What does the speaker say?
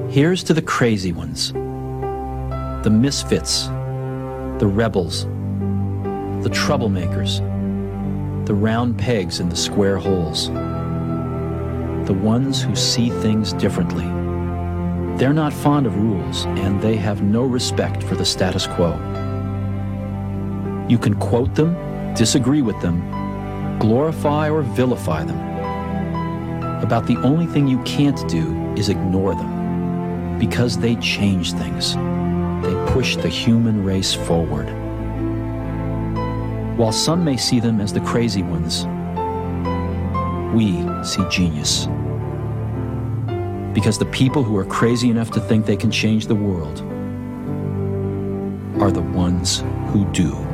Here's to the crazy ones, the misfits, the rebels, the troublemakers, the round pegs in the square holes, the ones who see things differently. They're not fond of rules, and they have no respect for the status quo. You can quote them, disagree with them, glorify or vilify them. About the only thing you can't do is ignore them, because they change things. They push the human race forward. While some may see them as the crazy ones, we see genius. Because the people who are crazy enough to think they can change the world are the ones who do.